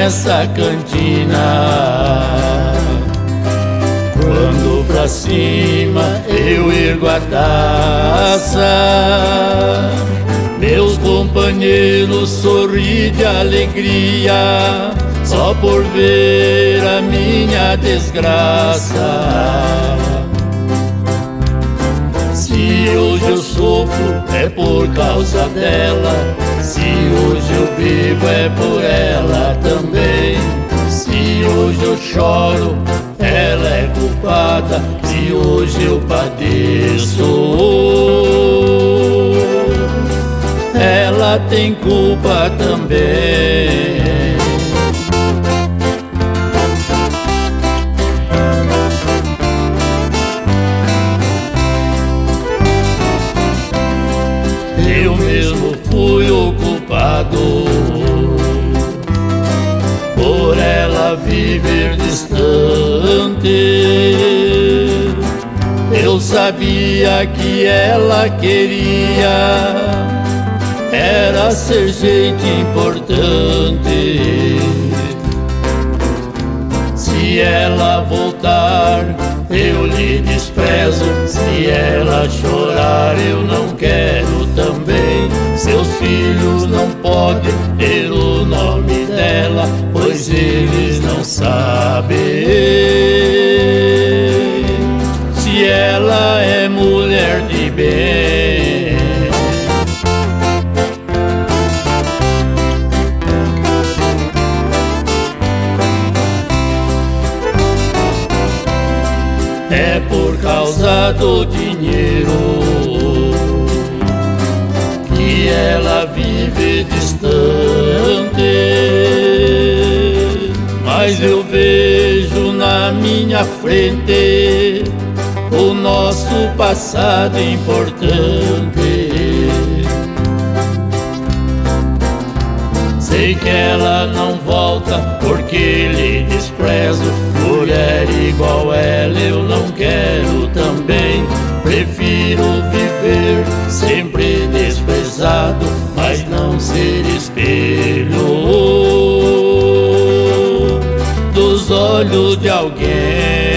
nessa cantina. Quando pra cima eu ergo a taça, meus companheiros sorriem de alegria, só por ver a minha desgraça. Se hoje eu sofro é por causa dela, se hoje eu bebo é por ela também. Se hoje eu choro, ela é culpada, se hoje eu padeço, ela tem culpa também. Eu mesmo fui o culpado por ela viver distante. Eu sabia que ela queria era ser gente importante. Se ela voltar, eu lhe desprezo. Se ela chorar, eu não quero também. Seus filhos não podem ter o nome dela, pois eles não sabem se ela é mulher de bem. É por causa do dinheiro que ela vive distante. Mas eu vejo na minha frente o nosso passado importante. Sei que ela não volta porque lhe desprezo. Mulher igual ela eu não quero também. Prefiro viver sempre desprezado, mas não ser espelho dos olhos de alguém.